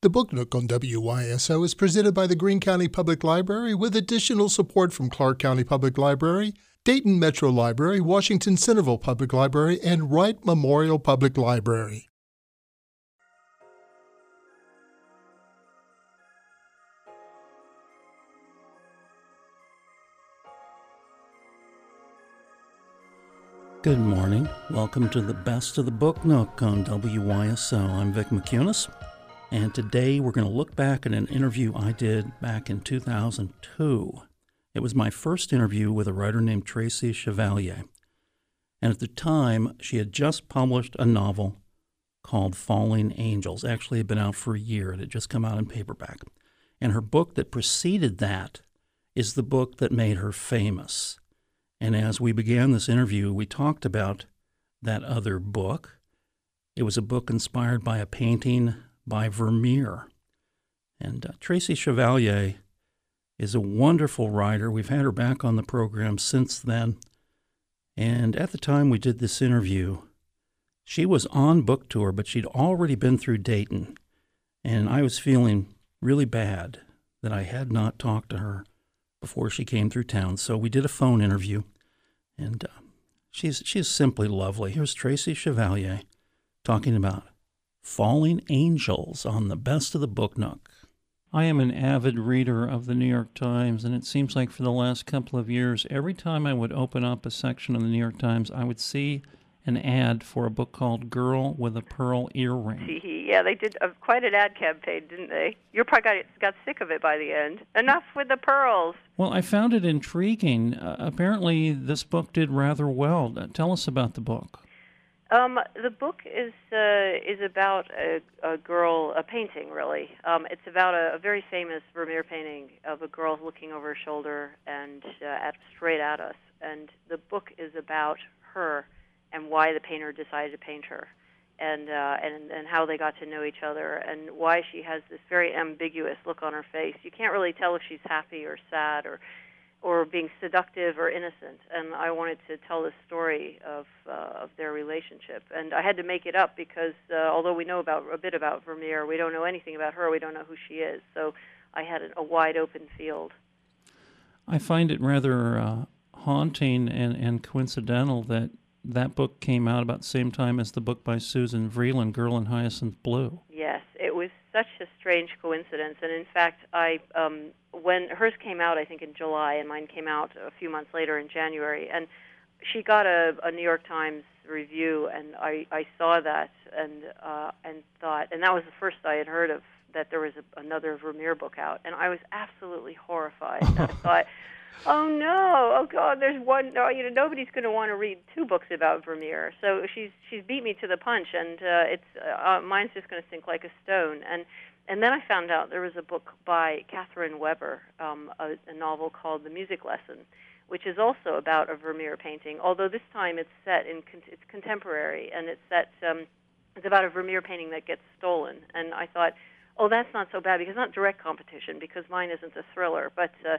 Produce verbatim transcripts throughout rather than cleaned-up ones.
The Book Nook on W Y S O is presented by the Greene County Public Library with additional support from Clark County Public Library, Dayton Metro Library, Washington Centerville Public Library, and Wright Memorial Public Library. Good morning. Welcome to the Best of the Book Nook on W Y S O. I'm Vic McCunis, and today we're going to look back at an interview I did back in two thousand two. It was my first interview with a writer named Tracy Chevalier, and at the time she had just published a novel called Falling Angels. Actually, it had been out for a year. It had just come out in paperback. And her book that preceded that is the book that made her famous. And as we began this interview, we talked about that other book. It was a book inspired by a painting by Vermeer. And uh, Tracy Chevalier is a wonderful writer. We've had her back on the program since then. And at the time we did this interview, she was on book tour, but she'd already been through Dayton. And I was feeling really bad that I had not talked to her before she came through town. So we did a phone interview. And uh, she's she's simply lovely. Here's Tracy Chevalier talking about Falling Angels on the Best of the Book Nook. I am an avid reader of the New York Times, and it seems like for the last couple of years, every time I would open up a section of the New York Times, I would see an ad for a book called Girl with a Pearl Earring. Yeah, they did a, quite an ad campaign, didn't they? You probably got, got sick of it by the end. Enough with the pearls. Well, I found it intriguing. Uh, apparently, this book did rather well. Uh, tell us about the book. Um, the book is uh, is about a, a girl, a painting, really. Um, it's about a, a very famous Vermeer painting of a girl looking over her shoulder and uh, at, straight at us. And the book is about her and why the painter decided to paint her, and uh, and and how they got to know each other, and why she has this very ambiguous look on her face. You can't really tell if she's happy or sad or or being seductive or innocent. And I wanted to tell the story of uh, of their relationship, and I had to make it up because uh, although we know about a bit about Vermeer, we don't know anything about her. We don't know who she is. So I had a, a wide open field. I find it rather uh, haunting and, and coincidental that that book came out about the same time as the book by Susan Vreeland, Girl in Hyacinth Blue. Yes, it was such a strange coincidence. And in fact, I um, when hers came out, I think in July, and mine came out a few months later in January. And she got a, a New York Times review, and I, I saw that and uh, and thought, and that was the first I had heard of that there was a, another Vermeer book out, and I was absolutely horrified. I thought, oh no! Oh God! There's one. No, you know, nobody's going to want to read two books about Vermeer. So she's she's beat me to the punch, and uh, it's uh, mine's just going to sink like a stone. And and then I found out there was a book by Catherine Weber, um, a, a novel called The Music Lesson, which is also about a Vermeer painting. Although this time it's set in it's contemporary, and it's set um, it's about a Vermeer painting that gets stolen. And I thought, oh, that's not so bad because it's not direct competition because mine isn't a thriller, but. Uh,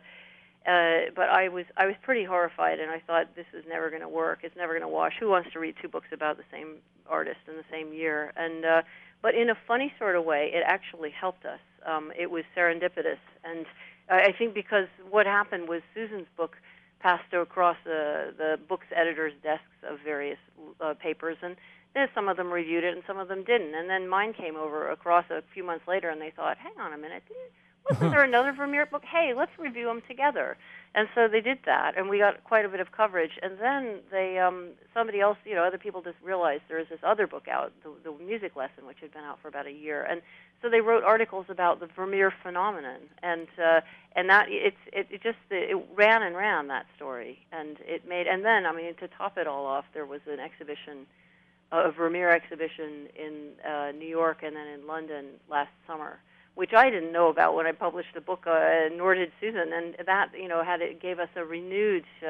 Uh, but I was I was pretty horrified, and I thought this is never going to work. It's never going to wash. Who wants to read two books about the same artist in the same year? And uh, but in a funny sort of way, it actually helped us. Um, it was serendipitous, and I think because what happened was Susan's book passed across the the book's editors' desks of various uh, papers, and then some of them reviewed it, and some of them didn't. And then mine came over across a few months later, and they thought, "Hang on a minute." Didn't Wasn't there another Vermeer book? Hey, let's review them together. And so they did that, and we got quite a bit of coverage. And then they, um, somebody else, you know, other people just realized there was this other book out, the, the Music Lesson, which had been out for about a year. And so they wrote articles about the Vermeer phenomenon, and uh, and that it's it, it just it ran and ran that story, and it made. And then, I mean, to top it all off, there was an exhibition, a Vermeer exhibition in uh, New York and then in London last summer, which I didn't know about when I published the book, uh, nor did Susan, and that, you know, had it gave us a renewed uh,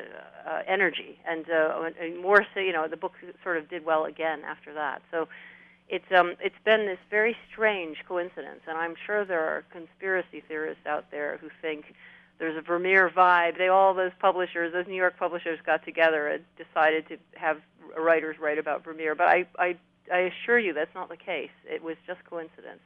uh, energy, and, uh, and more so, you know, the book sort of did well again after that. So it's um it's been this very strange coincidence, and I'm sure there are conspiracy theorists out there who think there's a Vermeer vibe. They all those publishers, those New York publishers, got together and decided to have writers write about Vermeer. But I I, I assure you that's not the case. It was just coincidence.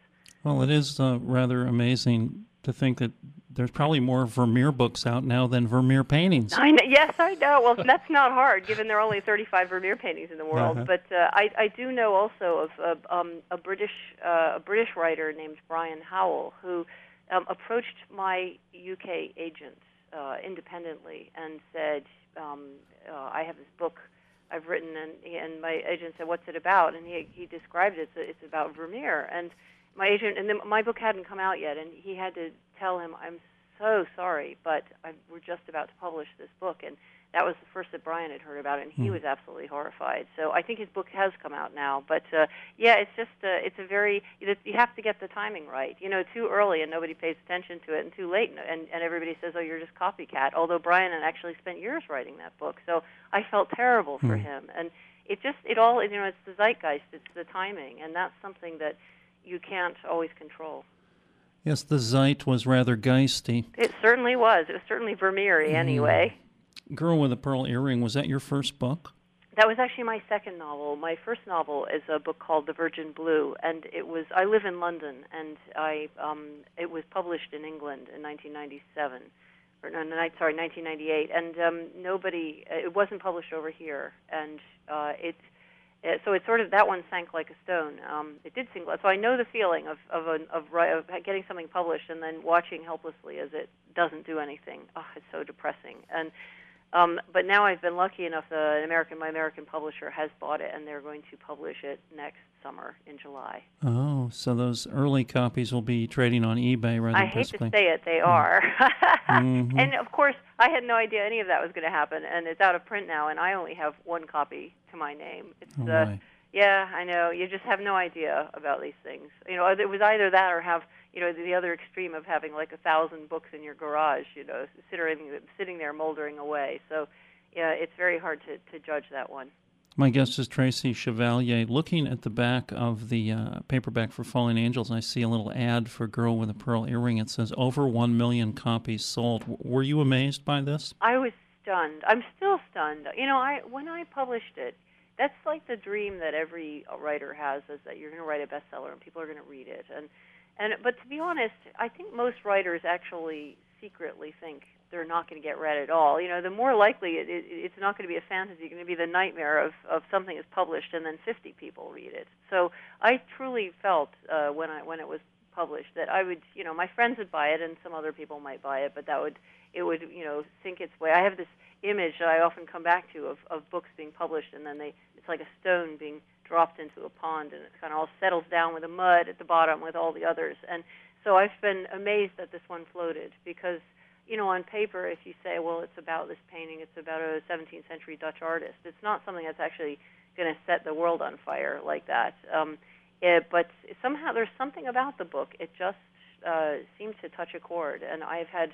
Well, it is uh, rather amazing to think that there's probably more Vermeer books out now than Vermeer paintings. I know, yes, I know. Well, that's not hard, given there are only thirty-five Vermeer paintings in the world. Uh-huh. But uh, I, I do know also of uh, um, a British uh, a British writer named Brian Howell who um, approached my U K agent uh, independently and said, um, uh, "I have this book I've written," and and my agent said, "What's it about?" And he he described it. It's, it's about Vermeer, and my agent and then my book hadn't come out yet, and he had to tell him, "I'm so sorry, but I, we're just about to publish this book." And that was the first that Brian had heard about it, and he Hmm. was absolutely horrified. So I think his book has come out now. But uh, yeah, it's just uh, it's a very you have to get the timing right. You know, too early and nobody pays attention to it, and too late and and everybody says, "Oh, you're just copycat." Although Brian had actually spent years writing that book, so I felt terrible for Hmm. him. And it just it all you know it's the zeitgeist, it's the timing, and that's something that you can't always control. Yes, the Zeit was rather geisty. It certainly was. It was certainly Vermeer-y anyway. Girl with a Pearl Earring, was that your first book? That was actually my second novel. My first novel is a book called The Virgin Blue, and it was. I live in London, and I um, it was published in England in nineteen ninety-seven, or no, no, sorry, nineteen ninety-eight, and um, nobody. It wasn't published over here, and uh, it. Uh, so it sort of that one sank like a stone. Um, it did sink. So I know the feeling of of, a, of of getting something published and then watching helplessly as it doesn't do anything. Oh, it's so depressing. And um, but now I've been lucky enough that an American my American publisher has bought it, and they're going to publish it next summer in July. Oh, so those early copies will be trading on eBay rather I hate briskly. to say it, they are. Mhm. And of course, I had no idea any of that was going to happen, and it's out of print now, and I only have one copy to my name. It's Oh, uh, my. yeah, I know. You just have no idea about these things. You know, it was either that or have you know the other extreme of having like a thousand books in your garage, you know, sitting sitting there moldering away. So, yeah, it's very hard to to judge that one. My guest is Tracy Chevalier. Looking at the back of the uh, paperback for Falling Angels, I see a little ad for Girl with a Pearl Earring. It says over one million copies sold. W- were you amazed by this? I was stunned. I'm still stunned. You know, I when I published it, that's like the dream that every writer has, is that you're going to write a bestseller and people are going to read it. And and but to be honest, I think most writers actually secretly think they're not going to get read at all. You know, the more likely it, it, it's not going to be a fantasy, it's going to be the nightmare of, of something is published and then fifty people read it. So I truly felt uh, when I when it was published that I would, you know, my friends would buy it and some other people might buy it, but that would it would, you know, sink its way. I have this image that I often come back to of, of books being published and then they it's like a stone being dropped into a pond and it kind of all settles down with the mud at the bottom with all the others. And so I've been amazed that this one floated because you know, on paper, if you say, well, it's about this painting, it's about a seventeenth century Dutch artist, it's not something that's actually going to set the world on fire like that. Um, it, but somehow there's something about the book. It just uh, seemed to touch a chord. And I've had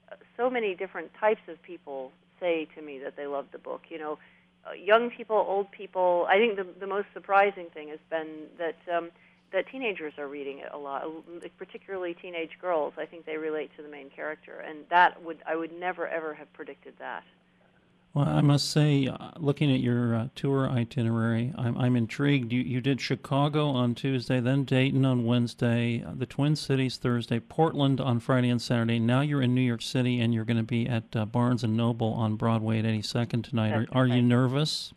so many different types of people say to me that they loved the book. You know, uh, young people, old people. I think the, the most surprising thing has been that um, that teenagers are reading it a lot, particularly teenage girls. I think they relate to the main character, and that would I would never ever have predicted that. Well, I must say, uh, looking at your uh, tour itinerary, I'm, I'm intrigued. You you did Chicago on Tuesday, then Dayton on Wednesday, uh, the Twin Cities Thursday, Portland on Friday and Saturday. Now you're in New York City, and you're going to be at uh, Barnes and Noble on Broadway at eighty-second tonight. Are, are you nervous?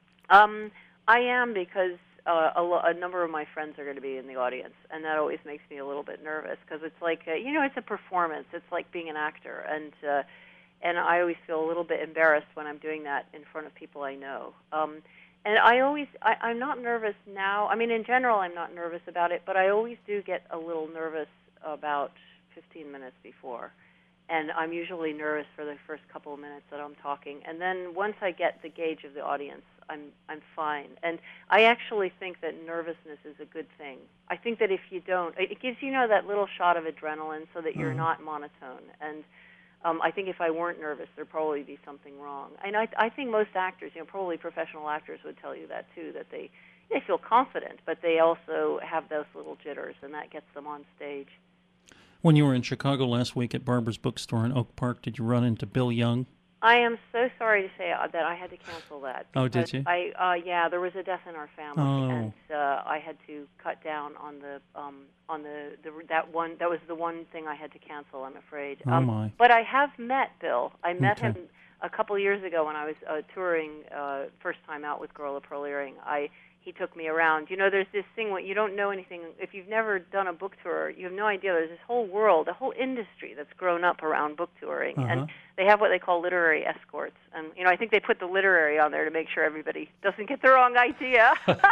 Um, I am because Uh, a, lo- a number of my friends are going to be in the audience, and that always makes me a little bit nervous because it's like, uh, you know, it's a performance. It's like being an actor, and uh, and I always feel a little bit embarrassed when I'm doing that in front of people I know. Um, and I always, I, I'm not nervous now. I mean, in general, I'm not nervous about it, but I always do get a little nervous about fifteen minutes before. And I'm usually nervous for the first couple of minutes that I'm talking. And then once I get the gauge of the audience, I'm I'm fine. And I actually think that nervousness is a good thing. I think that if you don't, it gives you know that little shot of adrenaline so that you're Mm-hmm. not monotone. And um, I think if I weren't nervous, there'd probably be something wrong. And I I think most actors, you know, probably professional actors would tell you that too, that they they feel confident, but they also have those little jitters, and that gets them on stage. When you were in Chicago last week at Barbara's Bookstore in Oak Park, did you run into Bill Young? I am so sorry to say uh, that I had to cancel that. Oh, did because you? I uh, yeah, there was a death in our family, Oh. and uh, I had to cut down on the um, on the, the that one. That was the one thing I had to cancel. I'm afraid. Oh, um, my. But I have met Bill. I met Okay. him a couple years ago when I was uh, touring uh, first time out with Gorilla Pearl Earring. I he took me around. You know, there's this thing when you don't know anything. If you've never done a book tour, you have no idea. There's this whole world, a whole industry that's grown up around book touring, Uh-huh. and they have what they call literary escorts. And you know, I think they put the literary on there to make sure everybody doesn't get the wrong idea.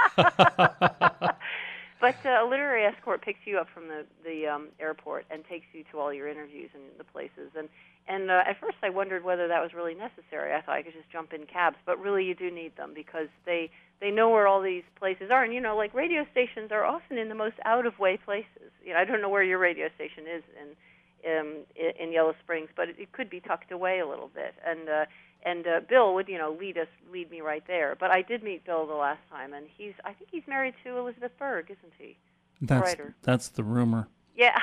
But uh, a literary escort picks you up from the the um, airport and takes you to all your interviews and the places. And and uh, at first I wondered whether that was really necessary. I thought I could just jump in cabs, but really you do need them because they they know where all these places are. And you know, like radio stations are often in the most out of way places. You know, I don't know where your radio station is in um, in Yellow Springs, but it, it could be tucked away a little bit. And uh, and uh, Bill would, you know, lead us, lead me right there. But I did meet Bill the last time, and he's, I think he's married to Elizabeth Berg, isn't he? That's Writer. that's the rumor. Yeah.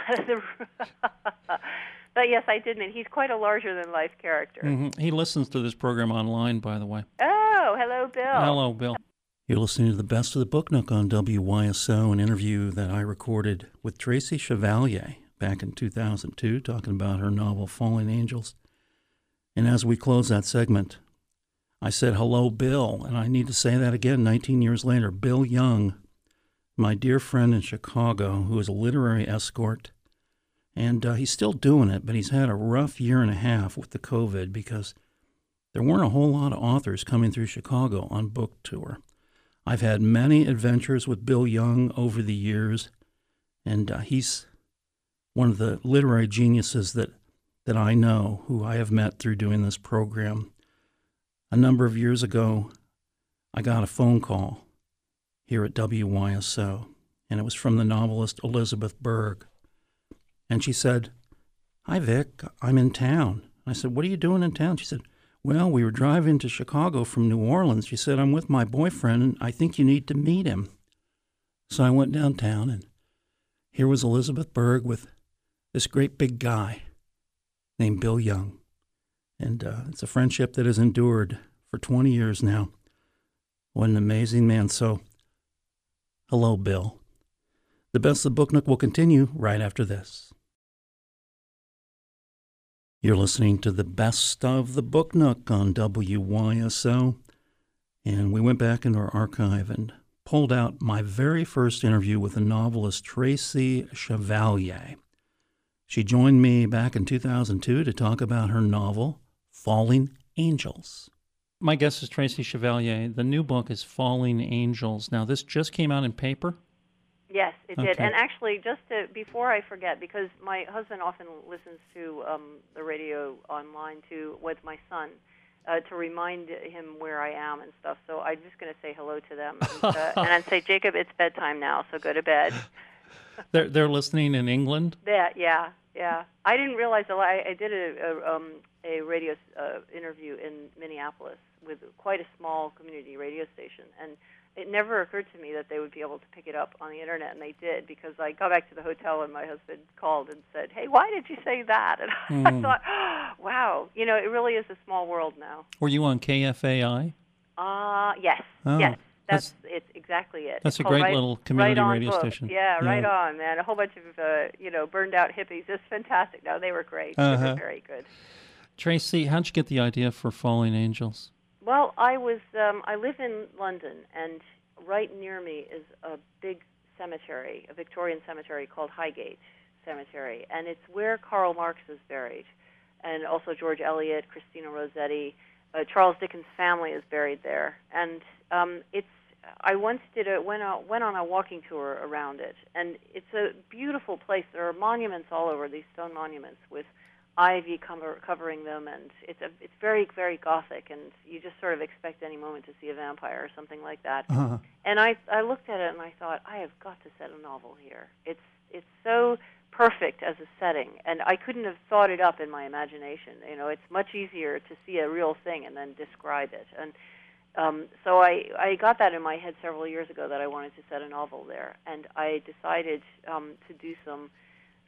But yes, I did meet. He's quite a larger-than-life character. Mm-hmm. He listens to this program online, by the way. Oh, hello, Bill. Hello, Bill. You're listening to the Best of the Book Nook on W Y S O, an interview that I recorded with Tracy Chevalier back in two thousand two, talking about her novel Falling Angels. And as we close that segment, I said, hello, Bill. And I need to say that again, nineteen years later. Bill Young, my dear friend in Chicago, who is a literary escort. And uh, he's still doing it, but he's had a rough year and a half with the COVID because there weren't a whole lot of authors coming through Chicago on book tour. I've had many adventures with Bill Young over the years, and uh, he's one of the literary geniuses that that I know, who I have met through doing this program. A number of years ago, I got a phone call here at W Y S O, and it was from the novelist Elizabeth Berg. And she said, "Hi, Vic, I'm in town." I said, "What are you doing in town?" She said, "Well, we were driving to Chicago from New Orleans." She said, "I'm with my boyfriend, and I think you need to meet him." So I went downtown, and here was Elizabeth Berg with this great big guy named Bill Young. And uh, it's a friendship that has endured for twenty years now. What an amazing man. So, hello, Bill. The Best of the Book Nook will continue right after this. You're listening to the Best of the Book Nook on W Y S O. And we went back into our archive and pulled out my very first interview with the novelist Tracy Chevalier. She joined me back in two thousand two to talk about her novel, Falling Angels. My guest is Tracy Chevalier. The new book is Falling Angels. Now, this just came out in paper? Yes, it did. Okay. And actually, just to, before I forget, because my husband often listens to um, the radio online too with my son, uh, to remind him where I am and stuff. So I'm just going to say hello to them. And, uh, and I'd say, Jacob, it's bedtime now, so go to bed. They're, they're listening in England? That, yeah, yeah. I didn't realize a lot. I, I did a, a, um, a radio uh, interview in Minneapolis with quite a small community radio station, and it never occurred to me that they would be able to pick it up on the internet, and they did, because I got back to the hotel and my husband called and said, "Hey, why did you say that?" And Mm. I thought, oh, wow, you know, it really is a small world now. Were you on K F A I? Uh, yes, Oh, yes. That's, that's- it's exactly it. that's It's a called great right, little community right on radio book. station. Yeah, Yeah. right on, man. A whole bunch of, uh, you know, burned out hippies. It's fantastic. No, they were great. They Uh-huh. were very good. Tracy, how'd you get the idea for Falling Angels? Well, I was, um, I live in London, and right near me is a big cemetery, a Victorian cemetery called Highgate Cemetery, and it's where Karl Marx is buried, and also George Eliot, Christina Rossetti, uh, Charles Dickens' family is buried there, and um, it's. I once did a went out, went on a walking tour around it, and it's a beautiful place. There are monuments all over, these stone monuments with ivy cover, covering them, and it's a, it's very, very gothic, and you just sort of expect any moment to see a vampire or something like that. Uh-huh. And I I looked at it and I thought, I have got to set a novel here. It's it's so perfect as a setting, and I couldn't have thought it up in my imagination. You know, it's much easier to see a real thing and then describe it. And um, so I, I got that in my head several years ago that I wanted to set a novel there, and I decided um, to do some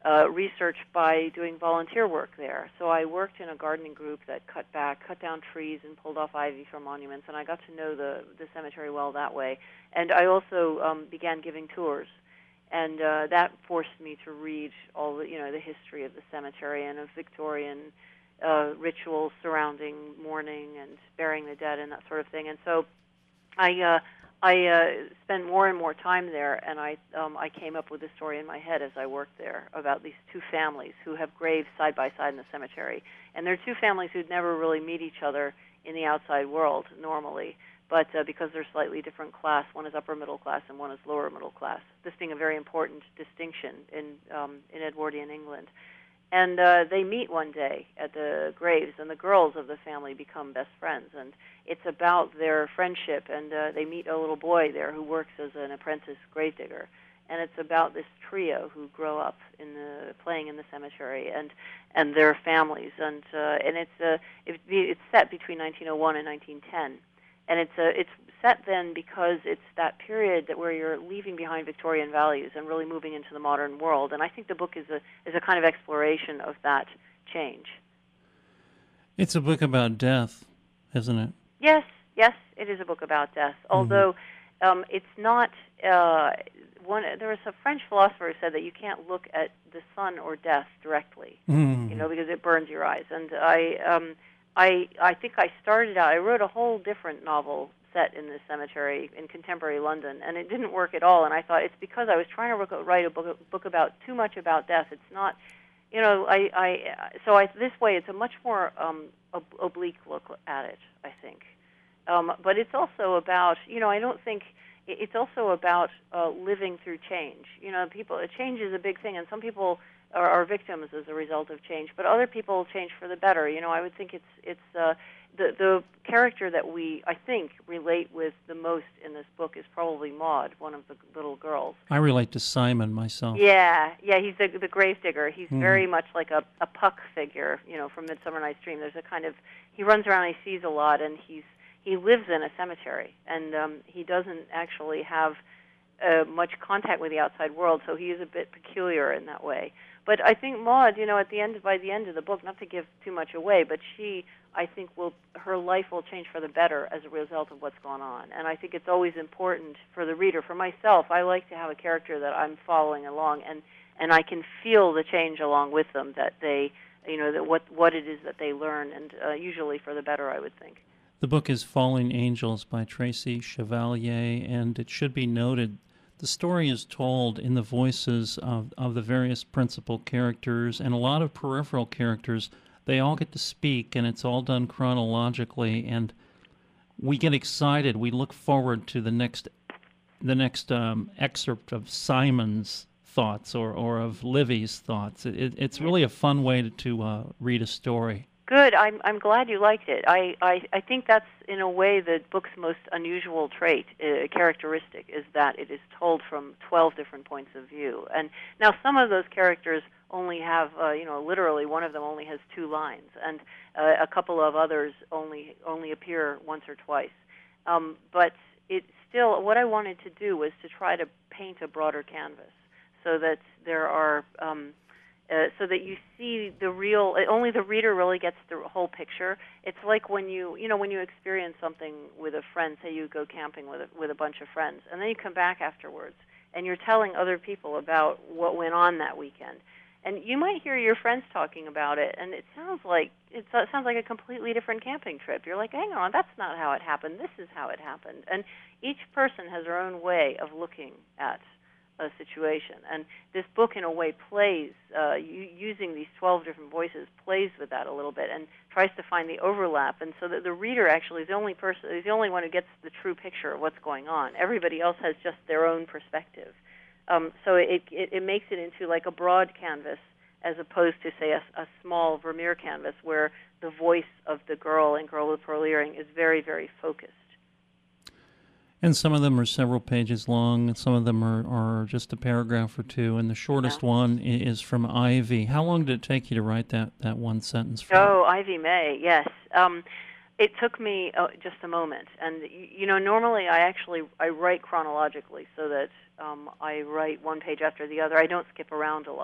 uh, research by doing volunteer work there. So I worked in a gardening group that cut back, cut down trees and pulled off ivy from monuments, and I got to know the, the cemetery well that way. And I also um, began giving tours, and uh, that forced me to read all the, you know, the history of the cemetery and of Victorian uh, rituals surrounding mourning and burying the dead and that sort of thing. And so I uh, I uh, spent more and more time there, and I um, I came up with a story in my head as I worked there about these two families who have graves side by side in the cemetery. And they're two families who'd never really meet each other in the outside world normally, but uh, because they're slightly different class, one is upper middle class and one is lower middle class, this being a very important distinction in um, in Edwardian England. And uh, they meet one day at the graves, and the girls of the family become best friends. And it's about their friendship, and uh, they meet a little boy there who works as an apprentice gravedigger. And it's about this trio who grow up in the playing in the cemetery and and their families. And uh, and it's uh, it, it's set between nineteen oh one and nineteen ten. And it's a, it's set then because it's that period that where you're leaving behind Victorian values and really moving into the modern world. And I think the book is a is a kind of exploration of that change. It's a book about death, isn't it? Yes, yes, it is a book about death. Mm-hmm. Although um, it's not uh, one. There was a French philosopher who said that you can't look at the sun or death directly, mm-hmm. you know, because it burns your eyes. And I. Um, I I think I started out, I wrote a whole different novel set in this cemetery in contemporary London, and it didn't work at all, and I thought it's because I was trying to write a book, book about too much about death. It's not, you know, I, I so I, this way it's a much more um, ob- oblique look at it, I think. Um, but it's also about, you know, I don't think, it's also about uh, living through change. You know, people, change is a big thing, and some people are, are victims as a result of change, but other people change for the better. You know, I would think it's it's uh, the the character that we, I think, relate with the most in this book is probably Maud, one of the little girls. I relate to Simon myself. Yeah, yeah, he's the the gravedigger. He's mm. very much like a, a Puck figure, you know, from Midsummer Night's Dream. There's a kind of, he runs around and he sees a lot, and he's he lives in a cemetery, and um, he doesn't actually have uh, much contact with the outside world, so he is a bit peculiar in that way. But I think Maud, you know, at the end, by the end of the book, not to give too much away, but she, I think, will her life will change for the better as a result of what's gone on. And I think it's always important for the reader. For myself, I like to have a character that I'm following along, and and I can feel the change along with them. That they, you know, that what what it is that they learn, and uh, usually for the better, I would think. The book is Falling Angels by Tracy Chevalier, and it should be noted the story is told in the voices of, of the various principal characters and a lot of peripheral characters. They all get to speak, and it's all done chronologically, and we get excited. We look forward to the next the next um, excerpt of Simon's thoughts or, or of Livy's thoughts. It, it's really a fun way to, to uh, read a story. Good. I'm I'm glad you liked it. I, I, I think that's, in a way, the book's most unusual trait, uh, characteristic, is that it is told from twelve different points of view. And now some of those characters only have, uh, you know, literally one of them only has two lines, and uh, a couple of others only only appear once or twice. Um, but it still, what I wanted to do was to try to paint a broader canvas, so that there are. Um, Uh, so that you see the real, only the reader really gets the whole picture. It's like when you, you know, when you experience something with a friend, say you go camping with a, with a bunch of friends, and then you come back afterwards, and you're telling other people about what went on that weekend. And you might hear your friends talking about it, and it sounds like it sounds like a completely different camping trip. You're like, hang on, that's not how it happened. This is how it happened. And each person has their own way of looking at a situation, and this book in a way plays uh, using these twelve different voices, plays with that a little bit and tries to find the overlap, and so that the reader actually is the only person is the only one who gets the true picture of what's going on. Everybody else has just their own perspective, um, so it, it it makes it into like a broad canvas as opposed to, say, a, a small Vermeer canvas where the voice of the girl in Girl with Pearl Earring is very, very focused. And some of them are several pages long, and some of them are, are just a paragraph or two, and the shortest yeah. one is from Ivy. How long did it take you to write that, that one sentence? For oh, Ivy May, yes. Um, it took me uh, just a moment. And, you know, normally I actually I write chronologically so that um, I write one page after the other. I don't skip around a lot.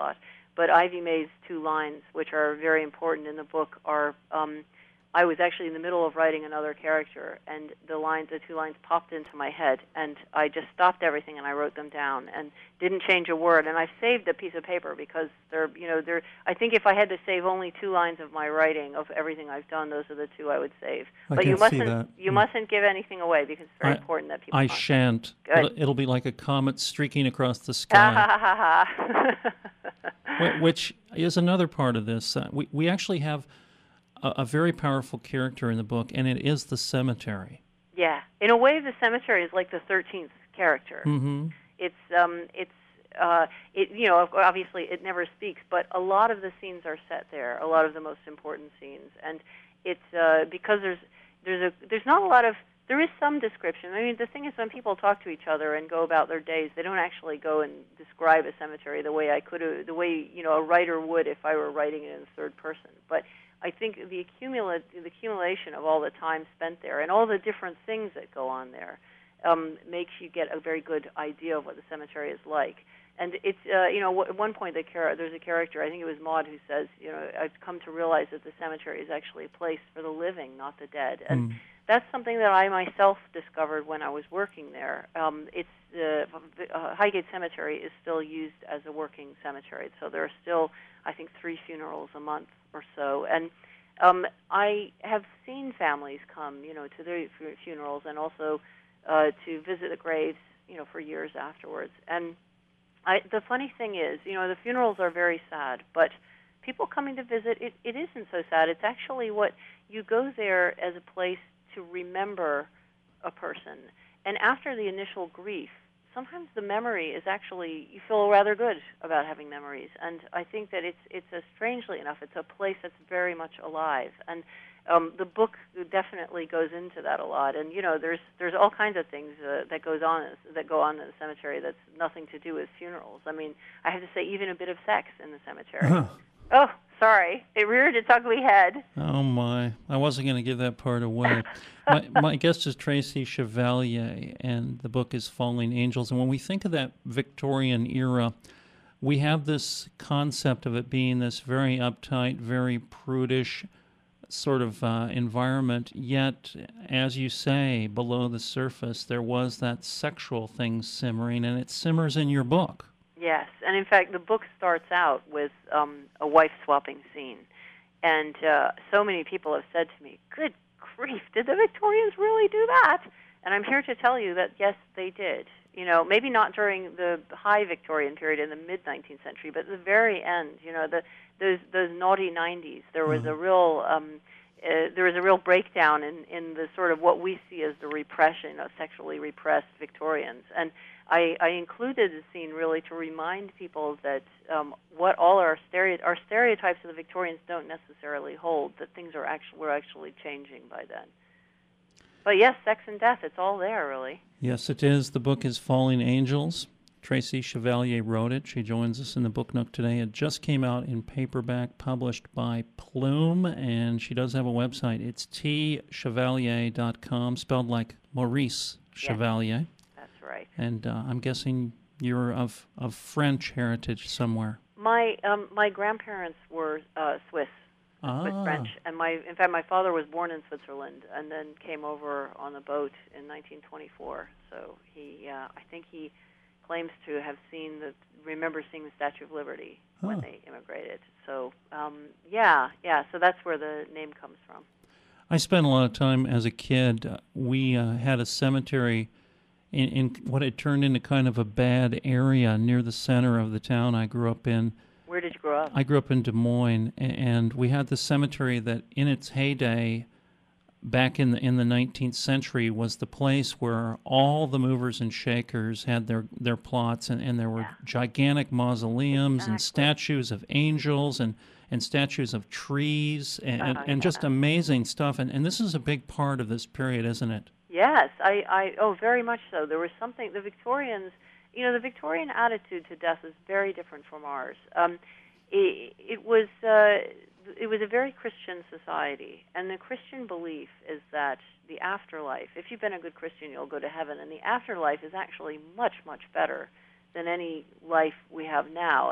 But Ivy May's two lines, which are very important in the book, are um, I was actually in the middle of writing another character, and the lines, the two lines popped into my head, and I just stopped everything and I wrote them down and didn't change a word. And I've saved a piece of paper because they're, you know, they're. I think if I had to save only two lines of my writing of everything I've done, those are the two I would save. I but can you see mustn't, that. you Mm. mustn't give anything away because it's very I, important that people. I find. shan't. Good. It'll, it'll be like a comet streaking across the Ha sky. ha ha ha ha. Wh- which is another part of this. Uh, we we actually have a, a very powerful character in the book, and it is the cemetery. Yeah, in a way, the cemetery is like the thirteenth character. Mm-hmm. It's um, it's uh, it you know obviously it never speaks, but a lot of the scenes are set there. A lot of the most important scenes, and it's uh, because there's there's a there's not a lot of there is some description. I mean, the thing is, when people talk to each other and go about their days, they don't actually go and describe a cemetery the way I could, the way you know a writer would if I were writing it in third person. But I think the accumulate, the accumulation of all the time spent there and all the different things that go on there um, makes you get a very good idea of what the cemetery is like. And it's, uh, you know, at one point the char- there's a character, I think it was Maud, who says, you know, I've come to realize that the cemetery is actually a place for the living, not the dead. And Mm. that's something that I myself discovered when I was working there. Um, it's uh, uh, Highgate Cemetery is still used as a working cemetery, so there are still, I think, three funerals a month or so. And um, I have seen families come, you know, to their fu- funerals and also uh, to visit the graves, you know, for years afterwards. And I, the funny thing is, you know, the funerals are very sad, but people coming to visit, it, it isn't so sad. It's actually what you go there as a place to remember a person. And after the initial grief, sometimes the memory is actually, you feel rather good about having memories. And I think that it's, it's a, strangely enough, it's a place that's very much alive. And um, the book definitely goes into that a lot. And, you know, there's there's all kinds of things uh, that goes on that go on in the cemetery that's nothing to do with funerals. I mean, I have to say, even a bit of sex in the cemetery. Huh. Oh, sorry. It reared its ugly head. Oh, my. I wasn't going to give that part away. my, my guest is Tracy Chevalier, and the book is Falling Angels. And when we think of that Victorian era, we have this concept of it being this very uptight, very prudish sort of uh, environment. Yet, as you say, below the surface, there was that sexual thing simmering, and it simmers in your book. Yes, and in fact, the book starts out with um, a wife-swapping scene. And uh, so many people have said to me, good grief, did the Victorians really do that? And I'm here to tell you that, yes, they did. You know, maybe not during the high Victorian period in the mid-nineteenth century, but at the very end, you know, the, those those naughty nineties, there was Mm. a real... Um, Uh, there was a real breakdown in, in the sort of what we see as the repression of sexually repressed Victorians. And I, I included the scene really to remind people that um, what all our, stereo- our stereotypes of the Victorians don't necessarily hold, that things are actually, were actually changing by then. But yes, sex and death, it's all there, really. Yes, it is. The book is Falling Angels. Tracy Chevalier wrote it. She joins us in the Book Nook today. It just came out in paperback, published by Plume, and she does have a website. It's t chevalier dot com, spelled like Maurice Chevalier. Yes, that's right. And uh, I'm guessing you're of, of French heritage somewhere. My um, my grandparents were uh, Swiss, Ah. Swiss French, and my in fact my father was born in Switzerland and then came over on a boat in nineteen twenty-four. So he, uh, I think he claims to have seen the remember seeing the Statue of Liberty when Huh. they immigrated. So um, yeah, yeah. So that's where the name comes from. I spent a lot of time as a kid. Uh, we uh, had a cemetery in, in what had turned into kind of a bad area near the center of the town I grew up in. Where did you grow up? I grew up in Des Moines, a- and we had this cemetery that in its heyday, back in the in the nineteenth century, was the place where all the movers and shakers had their, their plots, and, and there were Yeah. gigantic mausoleums and Exactly. statues of angels and, and statues of trees and, and, Oh, and just yeah. amazing stuff. And, and this is a big part of this period, isn't it? Yes, I, I, oh, very much so. There was something, the Victorians, you know, the Victorian attitude to death is very different from ours. Um, it, it was, uh, it was a very Christian society, and the Christian belief is that the afterlife, if you've been a good Christian, you'll go to heaven, and the afterlife is actually much, much better than any life we have now. And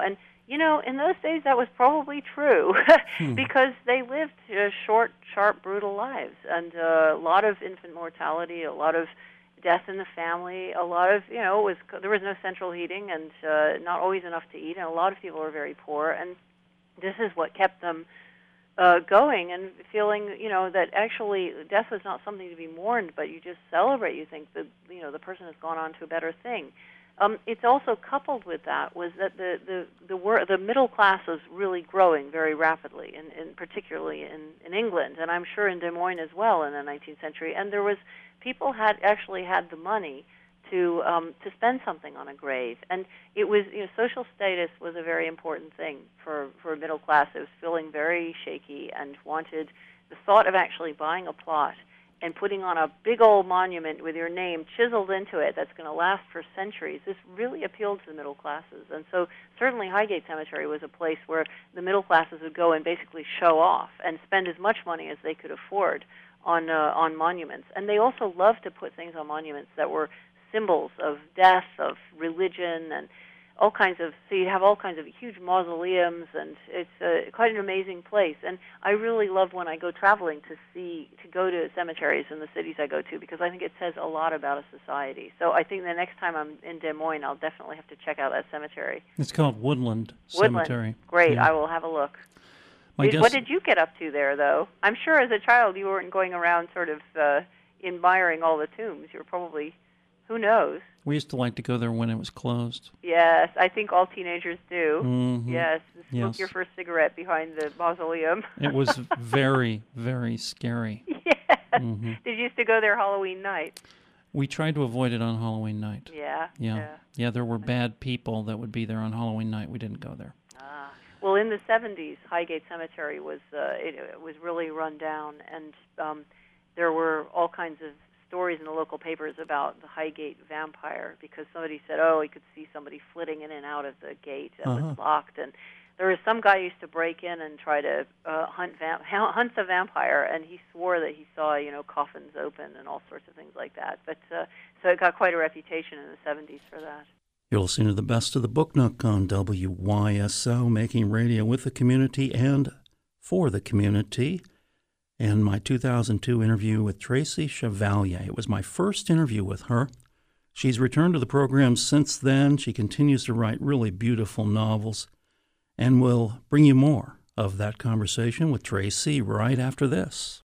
You know, in those days that was probably true hmm. because they lived uh, short, sharp, brutal lives, and uh, a lot of infant mortality, a lot of death in the family, a lot of, you know, it was there was no central heating and uh, not always enough to eat, and a lot of people were very poor, and this is what kept them uh, going and feeling, you know, that actually death was not something to be mourned, but you just celebrate. You think that, you know, the person has gone on to a better thing. Um, it's also coupled with that was that the the the, wor- the middle class was really growing very rapidly, and in, in particularly in, in England, and I'm sure in Des Moines as well in the nineteenth century. And there was people had actually had the money to um, to spend something on a grave, and it was, you know, social status was a very important thing for for a middle class. It was feeling very shaky and wanted the thought of actually buying a plot and putting on a big old monument with your name chiseled into it that's going to last for centuries. This really appealed to the middle classes. And so certainly Highgate Cemetery was a place where the middle classes would go and basically show off and spend as much money as they could afford on uh, on monuments. And they also loved to put things on monuments that were symbols of death, of religion, and all kinds of, so you have all kinds of huge mausoleums, and it's uh, quite an amazing place. And I really love when I go traveling to see, to go to cemeteries in the cities I go to, because I think it says a lot about a society. So I think the next time I'm in Des Moines, I'll definitely have to check out that cemetery. It's called Woodland, Woodland. Cemetery. Great, Yeah. I will have a look. My Did, guess, what did you get up to there, though? I'm sure as a child you weren't going around sort of uh, admiring all the tombs. You were probably, who knows? we used to like to go there when it was closed. Yes, I think all teenagers do. Mm-hmm. Yes, smoke Yes. your first cigarette behind the mausoleum. It was very, very scary. Yes. Mm-hmm. Did you used to go there Halloween night? We tried to avoid it on Halloween night. Yeah. Yeah. Yeah. Yeah, there were bad people that would be there on Halloween night. We didn't go there. Ah. Well, in the seventies, Highgate Cemetery was uh, it, it was really run down, and um, there were all kinds of stories in the local papers about the Highgate vampire, because somebody said, oh, he could see somebody flitting in and out of the gate that Uh-huh. was locked, and there was some guy who used to break in and try to uh, hunt vamp- hunt the vampire, and he swore that he saw, you know, coffins open and all sorts of things like that. But uh, so it got quite a reputation in the seventies for that. You're listening to the best of the Book Nook on W Y S O, making radio with the community and for the community. And my two thousand two interview with Tracy Chevalier. It was my first interview with her. She's returned to the program since then. She continues to write really beautiful novels, and we'll bring you more of that conversation with Tracy right after this.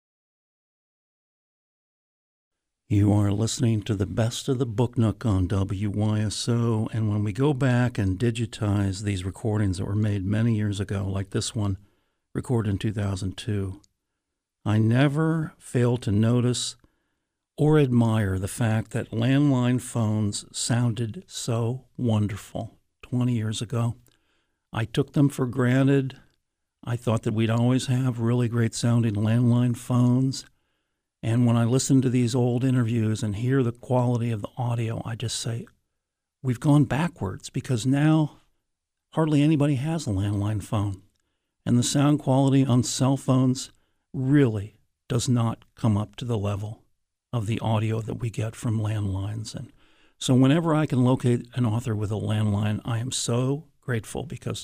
You are listening to the best of the Book Nook on W Y S O, and when we go back and digitize these recordings that were made many years ago, like this one, recorded in two thousand two, I never fail to notice or admire the fact that landline phones sounded so wonderful twenty years ago. I took them for granted. I thought that we'd always have really great sounding landline phones. And when I listen to these old interviews and hear the quality of the audio, I just say, we've gone backwards, because now hardly anybody has a landline phone. And the sound quality on cell phones really does not come up to the level of the audio that we get from landlines. And so whenever I can locate an author with a landline, I am so grateful, because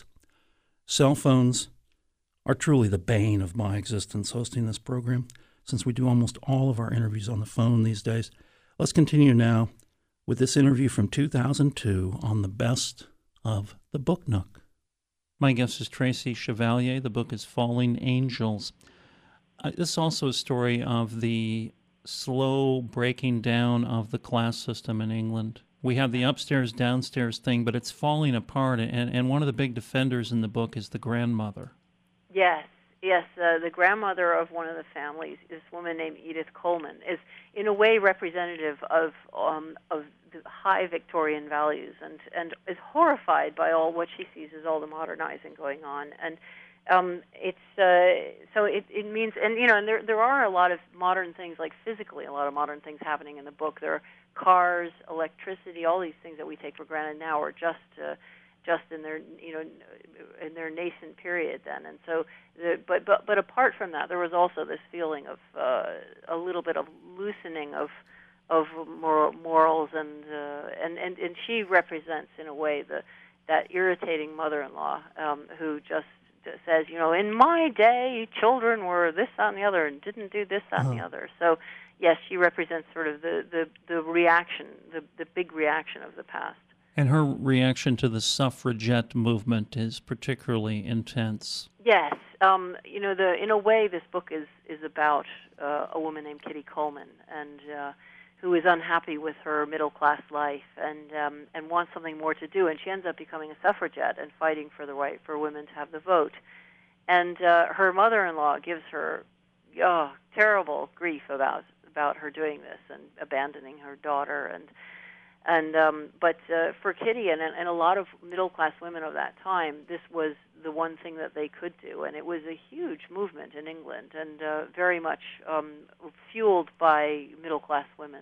cell phones are truly the bane of my existence hosting this program, since we do almost all of our interviews on the phone these days. Let's continue now with this interview from two thousand two on the best of the Book Nook. My guest is Tracy Chevalier. The book is Falling Angels. Uh, this is also a story of the slow breaking down of the class system in England. We have the upstairs, downstairs thing, but it's falling apart, and, and one of the big defenders in the book is the grandmother. Yes, yes. Uh, the grandmother of one of the families, this woman named Edith Coleman, is in a way representative of um, of the high Victorian values, and, and is horrified by all what she sees as all the modernizing going on. And um, it's uh, so it, it means, and you know, and there there are a lot of modern things, like physically, a lot of modern things happening in the book. There are cars, electricity, all these things that we take for granted now are just uh, just in their, you know, in their nascent period then. And so, the, but but but apart from that, there was also this feeling of uh, a little bit of loosening of of moral, morals, and uh, and and and she represents in a way the that irritating mother-in-law um, who just says, you know, in my day, children were this, that, and the other, and didn't do this, that, uh-huh. and the other. So, yes, she represents sort of the, the, the reaction, the, the big reaction of the past. And her reaction to the suffragette movement is particularly intense. Yes. Um, you know, the in a way, this book is, is about uh, a woman named Kitty Coleman, and uh, who is unhappy with her middle-class life and um, and wants something more to do. And she ends up becoming a suffragette and fighting for the right for women to have the vote. And uh, her mother-in-law gives her oh, terrible grief about about her doing this and abandoning her daughter. And and um, but uh, for Kitty and and a lot of middle-class women of that time, this was the one thing that they could do, and it was a huge movement in England, and uh, very much um, fueled by middle-class women.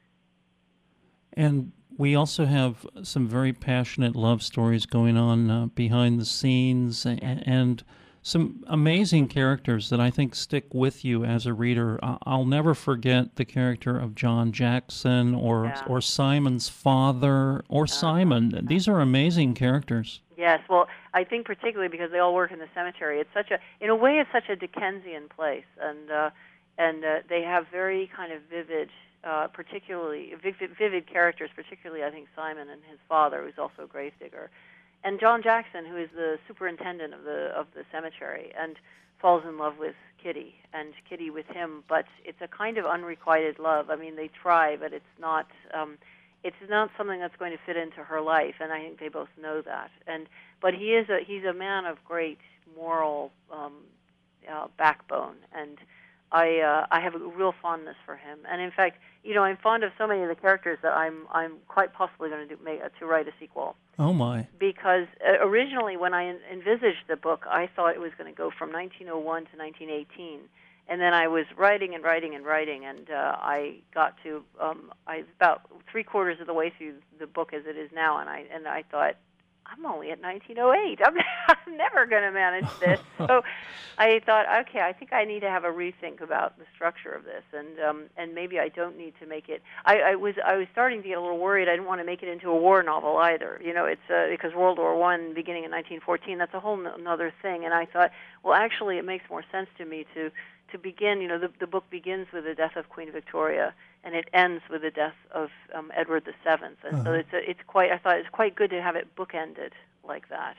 And we also have some very passionate love stories going on uh, behind the scenes, and, and some amazing characters that I think stick with you as a reader. I'll never forget the character of John Jackson, or yeah. or Simon's father, or uh, Simon. These are amazing characters. Yes, well, I think particularly because they all work in the cemetery. It's such a, in a way, it's such a Dickensian place, and uh, and uh, they have very kind of vivid, uh, particularly vivid, vivid characters. Particularly, I think Simon and his father, who's also a gravedigger, and John Jackson, who is the superintendent of the of the cemetery, and falls in love with Kitty, and Kitty with him. But it's a kind of unrequited love. I mean, they try, but it's not. Um, It's not something that's going to fit into her life, and I think they both know that. And but he is a he's a man of great moral um, uh, backbone, and I uh, I have a real fondness for him. And in fact, you know, I'm fond of so many of the characters that I'm I'm quite possibly going to do make, uh, to write a sequel. Oh my! Because uh, originally, when I en- envisaged the book, I thought it was going to go from nineteen oh one to nineteen eighteen. And then I was writing and writing and writing, and uh, I got to um, I about three quarters of the way through the book as it is now, and I and I thought, I'm only at nineteen oh eight. I'm, I'm never going to manage this. So I thought, okay, I think I need to have a rethink about the structure of this, and um, and maybe I don't need to make it. I, I was I was starting to get a little worried. I didn't want to make it into a war novel either. You know, it's uh, because World War One beginning in nineteen fourteen. That's a whole n- another thing. And I thought, well, actually, it makes more sense to me to. To begin, you know, the, the book begins with the death of Queen Victoria, and it ends with the death of um, Edward the Seventh, and uh-huh. so it's a, it's quite. I thought it's quite good to have it bookended like that.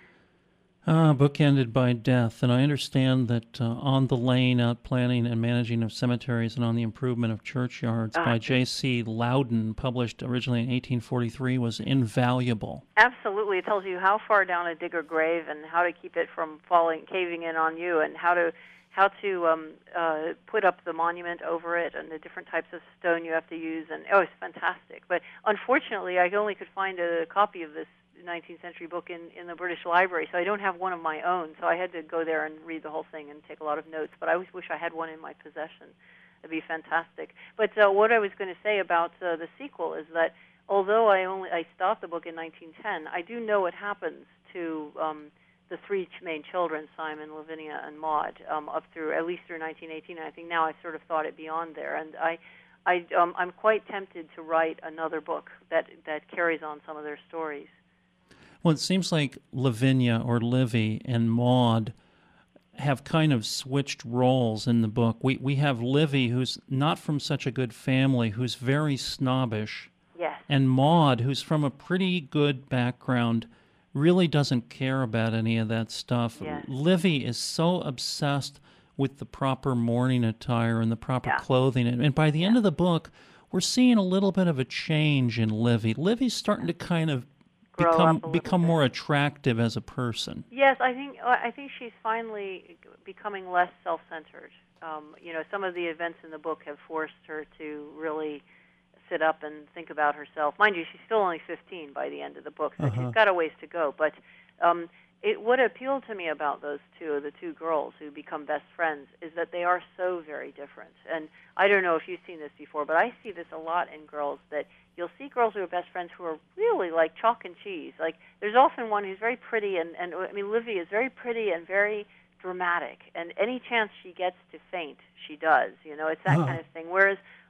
Ah, bookended by death, and I understand that uh, On the Lane, Out Planning and Managing of Cemeteries and on the Improvement of Churchyards uh, by J C Loudon, published originally in eighteen forty-three, was invaluable. Absolutely, it tells you how far down to dig a grave and how to keep it from falling, caving in on you, and how to. how to um, uh, put up the monument over it and the different types of stone you have to use. And oh, it's fantastic. But unfortunately, I only could find a copy of this nineteenth century book in, in the British Library, so I don't have one of my own. So I had to go there and read the whole thing and take a lot of notes. But I always wish I had one in my possession. It'd be fantastic. But uh, what I was going to say about uh, the sequel is that although I only I stopped the book in nineteen ten, I do know what happens to um, the three main children, Simon, Lavinia, and Maud, um, up through at least through nineteen eighteen. And I think now I've sort of thought it beyond there, and I, I, um, I'm quite tempted to write another book that that carries on some of their stories. Well, it seems like Lavinia or Livy and Maud have kind of switched roles in the book. We we have Livy, who's not from such a good family, who's very snobbish, yes, and Maud, who's from a pretty good background, really doesn't care about any of that stuff. Yes. Livy is so obsessed with the proper mourning attire and the proper yeah. clothing. And, and by the yeah. end of the book, we're seeing a little bit of a change in Livy. Livy's starting to kind of Grow become up a become bit. more attractive as a person. Yes, I think I think she's finally becoming less self-centered. Um, you know, some of the events in the book have forced her to really sit up and think about herself. Mind you, she's still only fifteen by the end of the book, so uh-huh. she's got a ways to go. But um, it, what appealed to me about those two, the two girls who become best friends, is that they are so very different. And I don't know if you've seen this before, but I see this a lot in girls, that you'll see girls who are best friends who are really like chalk and cheese. Like, there's often one who's very pretty, and, and I mean, Livy is very pretty and very dramatic, and any chance she gets to faint, she does. You know, it's that uh-huh. kind of thing. Whereas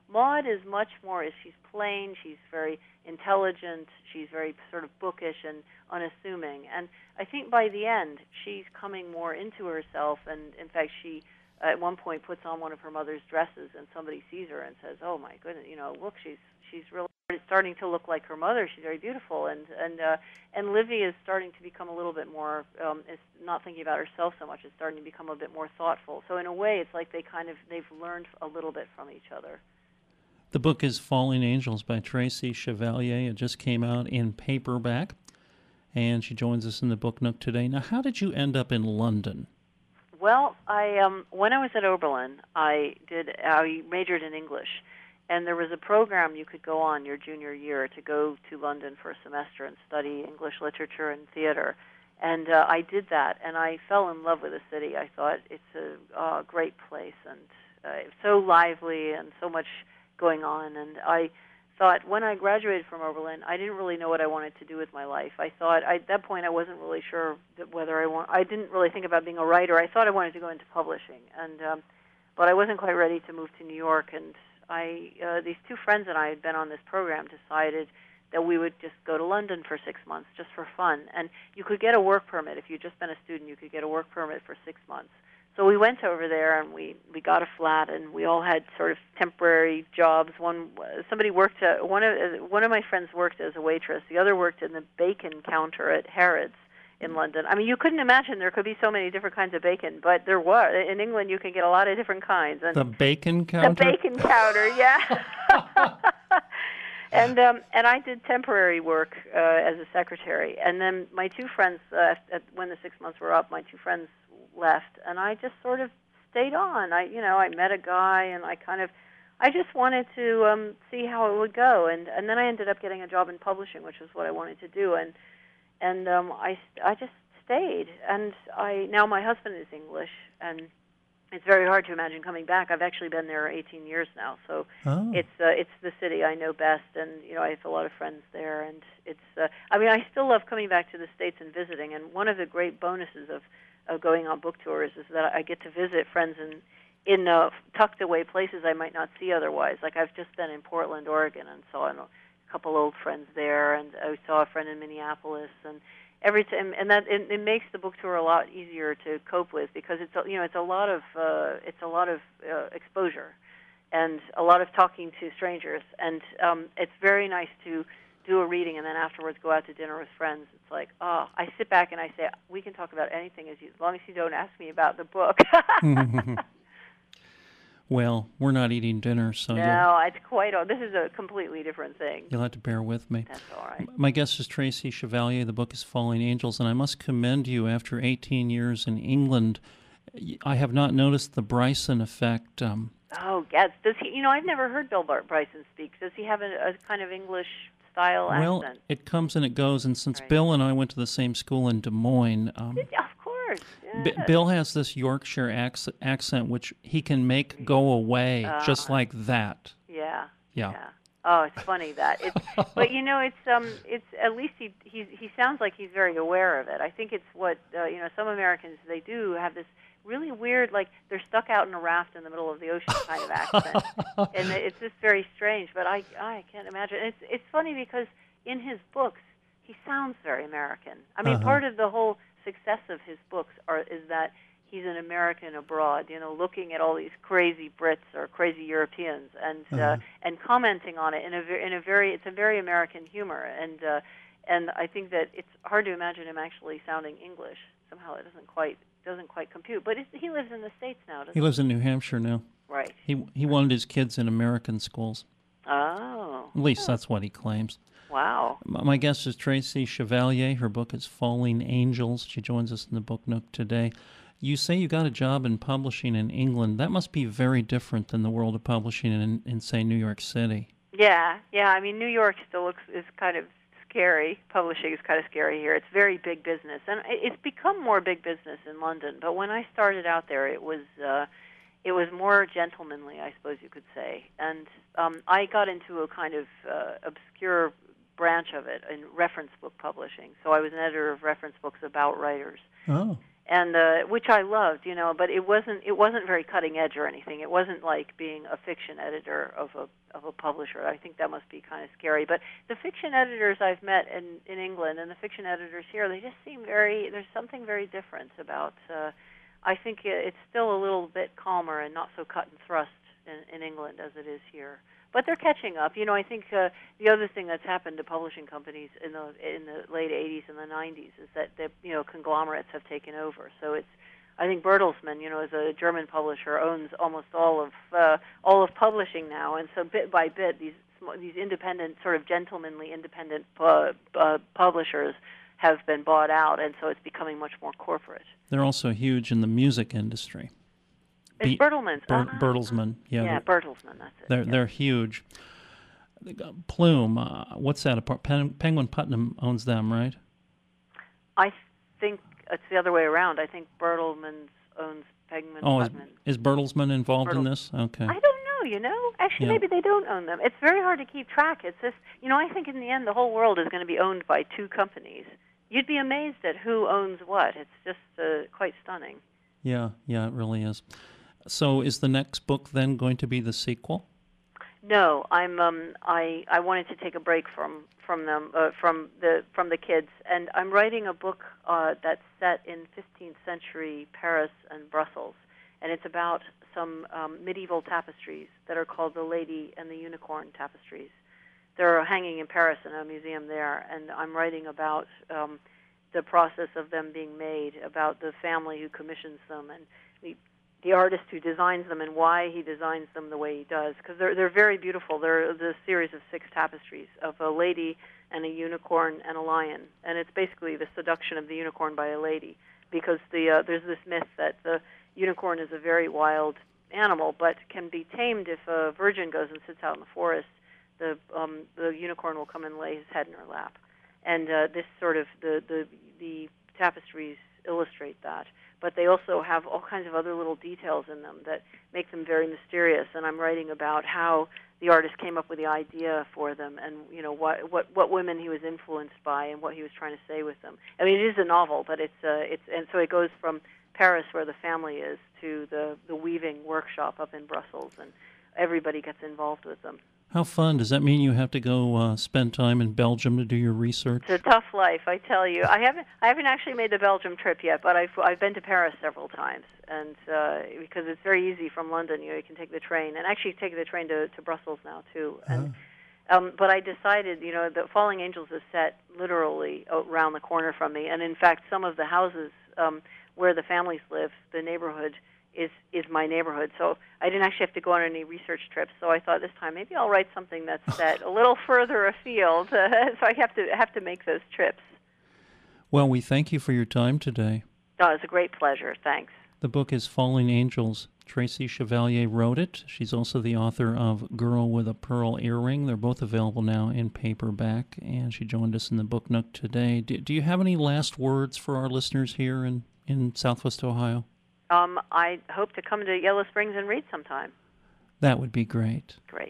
Maud is much more, she's plain, she's very intelligent, she's very sort of bookish and unassuming. And I think by the end, she's coming more into herself, and in fact, she at one point puts on one of her mother's dresses, and somebody sees her and says, "Oh my goodness, you know, look, she's she's really starting to look like her mother. She's very beautiful." And and uh, and Livy is starting to become a little bit more, um, is not thinking about herself so much. It's starting to become a bit more thoughtful. So in a way, it's like they kind of they've learned a little bit from each other. The book is Falling Angels by Tracy Chevalier. It just came out in paperback, and she joins us in the Book Nook today. Now, how did you end up in London? Well, I um, when I was at Oberlin, I did I majored in English, and there was a program you could go on your junior year to go to London for a semester and study English literature and theater. And uh, I did that, and I fell in love with the city. I thought it's a uh, great place, and uh, it's so lively and so much going on. And I thought when I graduated from Oberlin, I didn't really know what I wanted to do with my life. I thought I, at that point I wasn't really sure that whether I want. I didn't really think about being a writer. I thought I wanted to go into publishing, and um, but I wasn't quite ready to move to New York. And I, uh, these two friends and I had been on this program, decided that we would just go to London for six months just for fun. And you could get a work permit if you'd just been a student. You could get a work permit for six months. So we went over there, and we, we got a flat, and we all had sort of temporary jobs. One somebody worked at, one of one of my friends worked as a waitress. The other worked in the bacon counter at Harrods in London. I mean, you couldn't imagine there could be so many different kinds of bacon, but there were. In England, you can get a lot of different kinds. And the bacon counter. The bacon counter, yeah. And um, and I did temporary work uh, as a secretary. And then my two friends, uh, at, when the six months were up, my two friends left, and I just sort of stayed on. I, you know, I met a guy, and I kind of, I just wanted to um, see how it would go, and and then I ended up getting a job in publishing, which is what I wanted to do, and and um, I I just stayed, and I now my husband is English, and it's very hard to imagine coming back. I've actually been there eighteen years now, so oh. it's uh, it's the city I know best, and you know I have a lot of friends there, and it's. Uh, I mean, I still love coming back to the States and visiting, and one of the great bonuses of of going on book tours is that I get to visit friends in in uh, tucked away places I might not see otherwise. Like I've just been in Portland, Oregon, and saw a couple old friends there, and I saw a friend in Minneapolis, and every time, and that it, it makes the book tour a lot easier to cope with because it's a, you know it's a lot of uh, it's a lot of uh, exposure, and a lot of talking to strangers, and um, it's very nice to do a reading and then afterwards go out to dinner with friends. It's like, oh, I sit back and I say, we can talk about anything as, you, as long as you don't ask me about the book. Well, we're not eating dinner, so no, it's quite. This is a completely different thing. You'll have to bear with me. That's all right. My guest is Tracy Chevalier. The book is Falling Angels, and I must commend you. After eighteen years in England, I have not noticed the Bryson effect. Um, oh, yes. Does he? You know, I've never heard Bill Bryson speak. Does he have a, a kind of English style well, accent? It comes and it goes, and since right. Bill and I went to the same school in Des Moines, um, of course, yes. B- Bill has this Yorkshire ac- accent, which he can make go away uh, just like that. Yeah, yeah. Yeah. Oh, it's funny that. It's, but you know, it's um, it's at least he he he sounds like he's very aware of it. I think it's what uh, you know. Some Americans, they do have this really weird, like they're stuck out in a raft in the middle of the ocean kind of accent, and it's just very strange. But I I can't imagine. It's it's funny because in his books he sounds very American. I mean, uh-huh. part of the whole success of his books are is that he's an American abroad, you know, looking at all these crazy Brits or crazy Europeans and uh-huh. uh, and commenting on it in a in a very it's a very American humor, and uh, and I think that it's hard to imagine him actually sounding English. Somehow it doesn't quite doesn't quite compute. But it's, he lives in the States now, doesn't he? He lives in New Hampshire now. Right. He he wanted his kids in American schools. Oh. At least oh. that's what he claims. Wow. My guest is Tracy Chevalier. Her book is Falling Angels. She joins us in the Book Nook today. You say you got a job in publishing in England. That must be very different than the world of publishing in, in say, New York City. Yeah, yeah. I mean, New York still looks is kind of scary. Publishing is kind of scary here. It's very big business, and it's become more big business in London. But when I started out there, it was uh, it was more gentlemanly, I suppose you could say. And um, I got into a kind of uh, obscure branch of it in reference book publishing. So I was an editor of reference books about writers. Oh. and uh, which I loved, you know, but it wasn't it wasn't very cutting edge or anything. It wasn't like being a fiction editor of a of a publisher. I think that must be kind of scary. But the fiction editors I've met in in England and the fiction editors here, they just seem very. There's something very different about. Uh, I think it's still a little bit calmer and not so cut and thrust in, in England as it is here. But they're catching up. You know, I think uh, the other thing that's happened to publishing companies in the in the late eighties and the nineties is that the you know conglomerates have taken over. So it's, I think Bertelsmann, you know, as a German publisher, owns almost all of uh, all of publishing now, and so bit by bit, these these independent, sort of gentlemanly independent uh, uh, publishers have been bought out, and so it's becoming much more corporate. They're also huge in the music industry. It's Be- Bertelsmann. Ber- uh-huh. Bertelsmann, yeah. Yeah, Bertelsmann, that's it. They're yeah. they're huge. Plume, uh, what's that? Pen- Penguin Putnam owns them, right? I think it's the other way around. I think Bertelsmann owns Penguin Oh, is, Putnam. is Bertelsmann involved Bertels- in this? Okay. I don't know, you know. Actually, Yeah. maybe they don't own them. It's very hard to keep track. It's just, you know, I think in the end the whole world is going to be owned by two companies. You'd be amazed at who owns what. It's just uh, quite stunning. Yeah, yeah, it really is. So is the next book then going to be the sequel? No, I'm. Um, I I wanted to take a break from from them uh, from the from the kids, and I'm writing a book uh, that's set in fifteenth century Paris and Brussels, and it's about some um, medieval tapestries that are called the Lady and the Unicorn tapestries. They're hanging in Paris in a museum there, and I'm writing about um, the process of them being made, about the family who commissions them, and the the artist who designs them and why he designs them the way he does, because they're they're very beautiful. They're the series of six tapestries of a lady and a unicorn and a lion, and it's basically the seduction of the unicorn by a lady, because the uh, there's this myth that the unicorn is a very wild animal, but can be tamed if a virgin goes and sits out in the forest. The um, the unicorn will come and lay his head in her lap, and uh, this sort of the the the tapestries illustrate that. But they also have all kinds of other little details in them that make them very mysterious. And I'm writing about how the artist came up with the idea for them, and you know what what what women he was influenced by, and what he was trying to say with them. I mean, it is a novel, but it's uh, it's and so it goes from Paris, where the family is, to the the weaving workshop up in Brussels, and everybody gets involved with them. How fun. Does that mean you have to go uh, spend time in Belgium to do your research? It's a tough life, I tell you. I haven't I haven't actually made the Belgium trip yet, but I've I've been to Paris several times, and uh, because it's very easy from London, you know, you can take the train, and actually take the train to, to Brussels now too. And Oh. um, but I decided, you know, that Falling Angels is set literally around the corner from me, and in fact, some of the houses um, where the families live, the neighborhood, is is my neighborhood. So I didn't actually have to go on any research trips. So I thought this time maybe I'll write something that's set a little further afield. so I have to have to make those trips. Well, we thank you for your time today. Oh, it's a great pleasure. Thanks. The book is Falling Angels. Tracy Chevalier wrote it. She's also the author of Girl with a Pearl Earring. They're both available now in paperback, and she joined us in the Book Nook today. Do, do you have any last words for our listeners here in, in Southwest Ohio? Um, I hope to come to Yellow Springs and read sometime. That would be great. Great.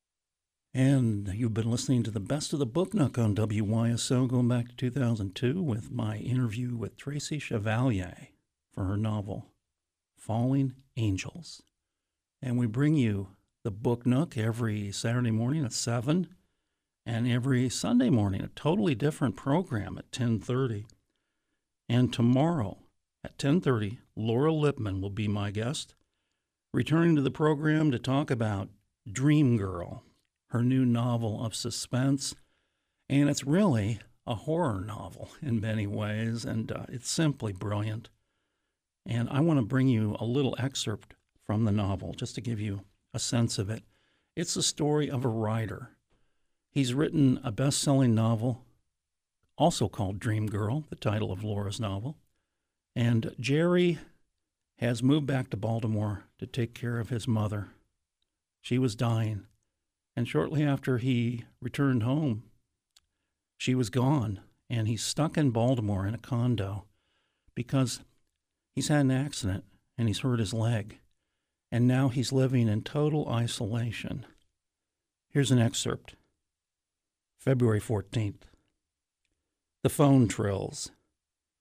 And you've been listening to the Best of the Book Nook on W Y S O going back to two thousand two with my interview with Tracy Chevalier for her novel, Falling Angels. And we bring you the Book Nook every Saturday morning at seven and every Sunday morning, a totally different program at ten thirty. And tomorrow at ten thirty, Laura Lipman will be my guest, returning to the program to talk about Dream Girl, her new novel of suspense. And it's really a horror novel in many ways, and uh, it's simply brilliant. And I want to bring you a little excerpt from the novel, just to give you a sense of it. It's the story of a writer. He's written a best-selling novel, also called Dream Girl, the title of Laura's novel. And Jerry has moved back to Baltimore to take care of his mother. She was dying, and shortly after he returned home, she was gone, and he's stuck in Baltimore in a condo because he's had an accident and he's hurt his leg, and now he's living in total isolation. Here's an excerpt. February fourteenth. The phone trills.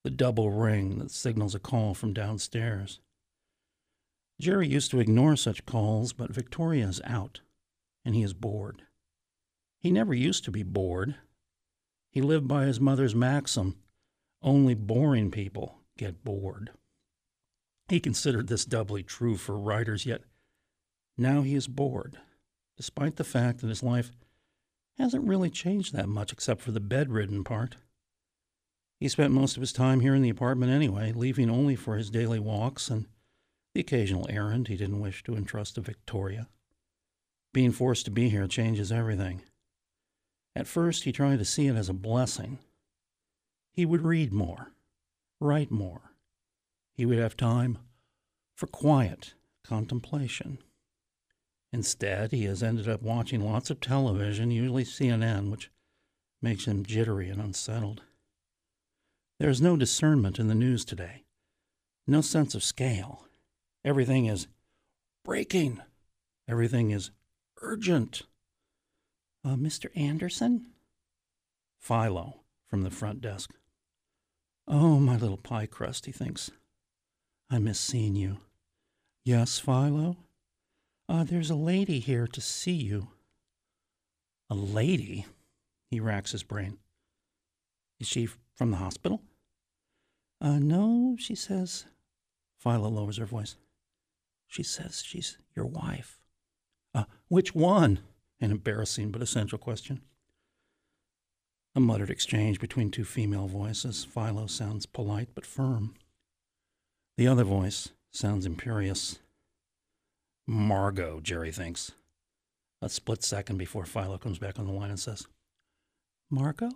the double ring that signals a call from downstairs. Jerry used to ignore such calls, but Victoria is out, and he is bored. He never used to be bored. He lived by his mother's maxim, only boring people get bored. He considered this doubly true for writers, yet now he is bored, despite the fact that his life hasn't really changed that much except for the bedridden part. He spent most of his time here in the apartment anyway, leaving only for his daily walks and the occasional errand he didn't wish to entrust to Victoria. Being forced to be here changes everything. At first, he tried to see it as a blessing. He would read more, write more. He would have time for quiet contemplation. Instead, he has ended up watching lots of television, usually C N N, which makes him jittery and unsettled. There is no discernment in the news today, no sense of scale. Everything is breaking. Everything is urgent. Uh, Mister Anderson? Philo from the front desk. Oh, my little pie crust, he thinks. I miss seeing you. Yes, Philo? Uh, there's a lady here to see you. A lady? He racks his brain. Is she from the hospital? Uh, no, she says. Philo lowers her voice. She says she's your wife. Uh, which one? An embarrassing but essential question. A muttered exchange between two female voices. Philo sounds polite but firm. The other voice sounds imperious. Margot, Jerry thinks. A split second before Philo comes back on the line and says, Margot?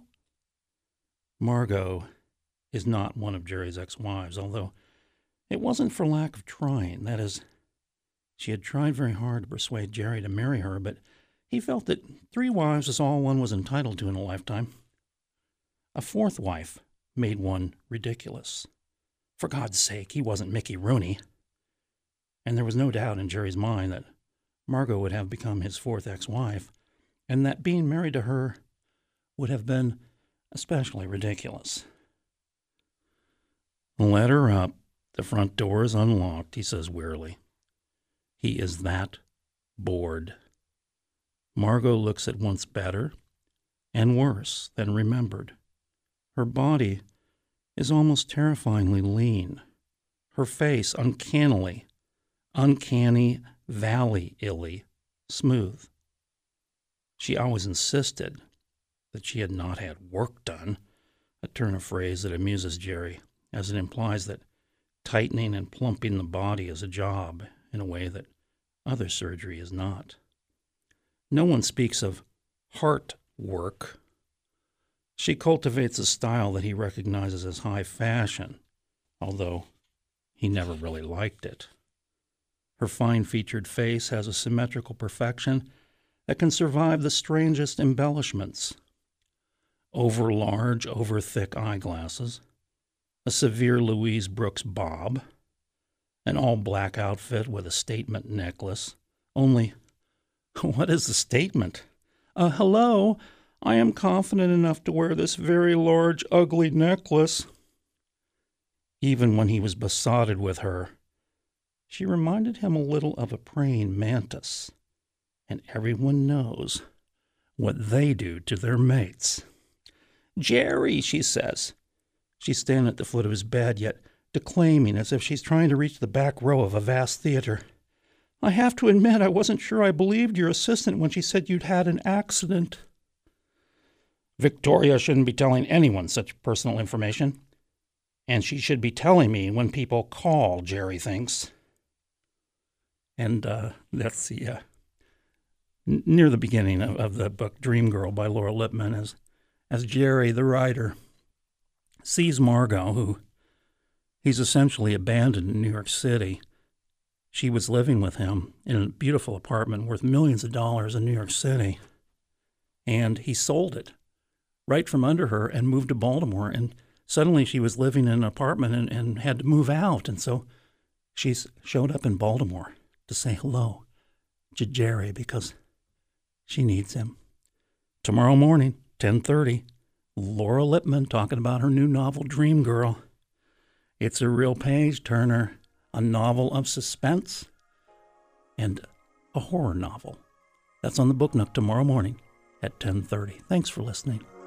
Margot is not one of Jerry's ex-wives, although it wasn't for lack of trying. That is, she had tried very hard to persuade Jerry to marry her, but he felt that three wives is all one was entitled to in a lifetime. A fourth wife made one ridiculous. For God's sake, he wasn't Mickey Rooney. And there was no doubt in Jerry's mind that Margot would have become his fourth ex-wife, and that being married to her would have been especially ridiculous. Let her up. The front door is unlocked, he says wearily. He is that bored. Margot looks at once better and worse than remembered. Her body is almost terrifyingly lean. Her face uncannily, uncanny valley-illy smooth. She always insisted that she had not had work done, a turn of phrase that amuses Jerry, as it implies that tightening and plumping the body is a job in a way that other surgery is not. No one speaks of heart work. She cultivates a style that he recognizes as high fashion, although he never really liked it. Her fine-featured face has a symmetrical perfection that can survive the strangest embellishments. Over-large, over-thick eyeglasses, a severe Louise Brooks bob, an all-black outfit with a statement necklace. Only, what is the statement? Uh, hello, I am confident enough to wear this very large, ugly necklace. Even when he was besotted with her, she reminded him a little of a praying mantis, and everyone knows what they do to their mates. Jerry, she says. She's standing at the foot of his bed, yet declaiming as if she's trying to reach the back row of a vast theater. I have to admit I wasn't sure I believed your assistant when she said you'd had an accident. Victoria shouldn't be telling anyone such personal information. And she should be telling me when people call, Jerry thinks. And uh, that's the, uh, n- near the beginning of, of the book Dream Girl by Laura Lippman, as, as Jerry, the writer, sees Margot, who he's essentially abandoned in New York City. She was living with him in a beautiful apartment worth millions of dollars in New York City. And he sold it right from under her and moved to Baltimore. And suddenly she was living in an apartment and, and had to move out. And so she's showed up in Baltimore to say hello to Jerry because she needs him. Tomorrow morning, ten thirty, Laura Lippman talking about her new novel, Dream Girl. It's a real page-turner, a novel of suspense, and a horror novel. That's on the Book Nook tomorrow morning at ten thirty. Thanks for listening.